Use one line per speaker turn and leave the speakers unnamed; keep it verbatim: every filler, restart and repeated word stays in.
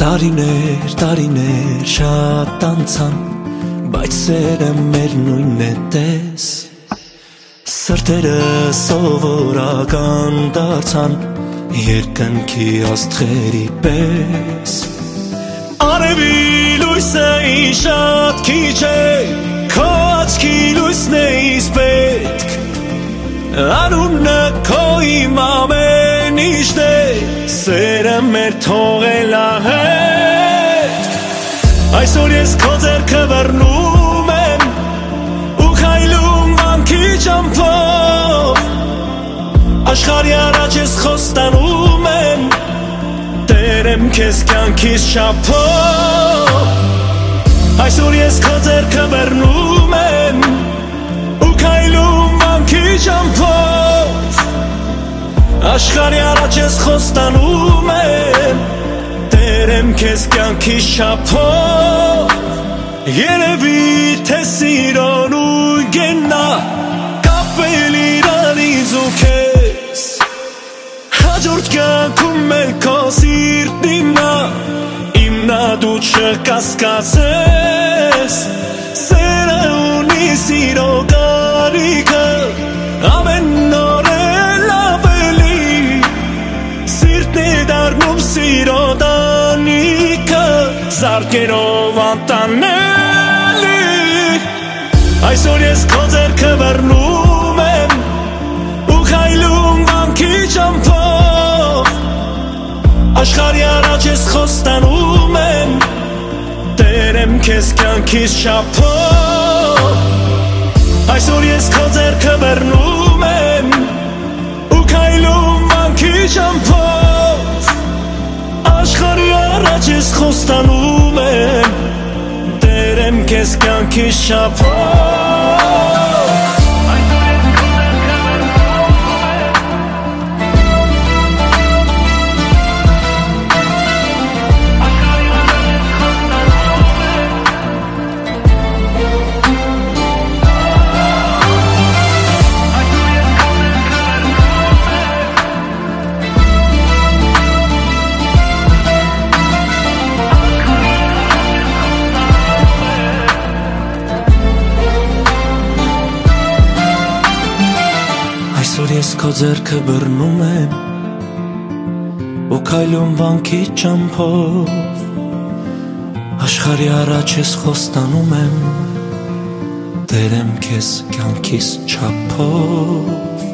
Տարիներ, տարիներ շատ անցան, բայց սերը մեր նույնն է տես, սրտերը սովորական դարձան, երկնքի աստղերի պես։ Արևի լույսը ինչ շատ քիչ է, քո աչքի լույսն է ինձ պետք, անունը քո իմ ամեն ինչն է, սերը մեր թողել ահետ։ Այսօր ես քո ձեռքը բռնում եմ ու քայլում վանքի ճամփով, աշխարհի առաջ ես խոստանում եմ, տերեմ քեզ կյանքիս չափով։ Այսօր ես քո ձեռքը բռնում եմ ու քայլում վանքի ճամփով, աշխարհի առաջ ես խոստանում եմ, տերեմ քեզ կյանքիս չափով։ Երևի թե սիրոն ու գենա կապել իրանից ու քեզ, հաջորդ կյանքում էլ քո սիրտն իմնա, իմնա դու չկասկածես, սերը ունի սիրո կարիքը, ամեն օր էլ ավելի, սիրտն է դառնում սիրո տանիքը, զարկերով անտանելի։ Այսօր ես քո ձեռքը բռնում եմ ու քայլում վանքի ճամփով, աշխարհի առաջ ես խոստանում եմ, տերեմ քեզ կյանքիս չափով։ Այսօր ես քո ձեռքը բռնում եմ ու քայլում վանքի ճամփով, աշխարհի առաջ ես խոստանում եմ, տերեմ քեզ կյանքիս չափով։ Այսօր ես քո ձեռքը բռնում եմ ու քայլում վանքի ճամփով, աշխարհի առաջ ես խոստանում եմ, տերեմ քեզ կյանքիս չափով։